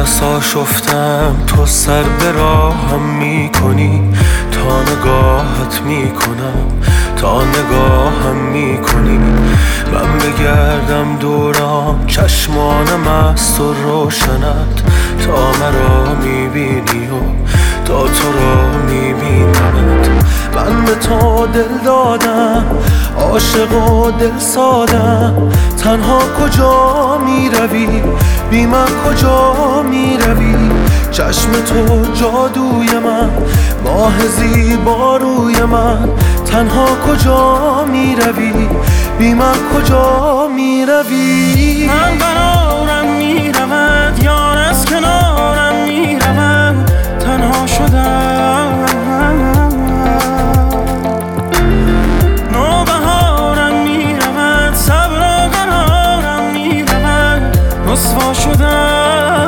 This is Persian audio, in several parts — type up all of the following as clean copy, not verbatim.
نفس آشفتم تو سر به راهم میکنی، تا نگاهت میکنم تا نگاهم میکنی. من بگردم دورم چشمانم مست و روشنت، تا مرا میبینی و تا تو را میبینمت. من به تو دل دادم عاشق و دل سادم، تنها کجا میروی بی من کجا میروی؟ چشم تو جادوی من، ماه زیبا روی من، تنها کجا میروی بی من کجا میروی؟ من قرارم میرود یار از کنارم میرود، تنها شدم نوبهارم میرود، صبر و قرارم میرود، رسوا شدم.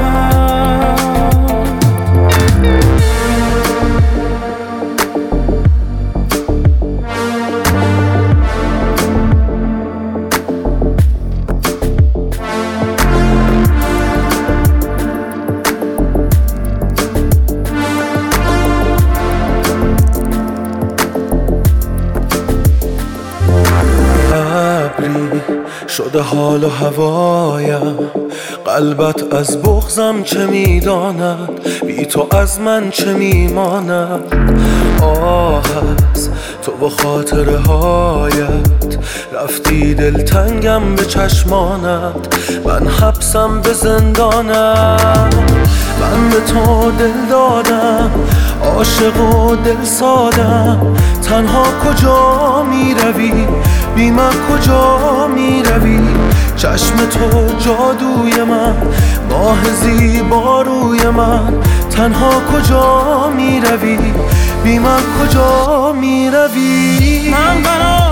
شده حال و هوایم، قلبت از بغضم چه میداند، بی تو از من چه میماند؟ آه از تو و خاطره هایت، رفتی دلتنگم به چشمانت، من حبسم به زندانم. من به تو دل دادم عاشق و دل سادم، تنها کجا میروی بی من کجا میروی؟ چشم تو جادوی من، ماه زیبا روی من، تنها کجا میروی بی من کجا میروی؟ من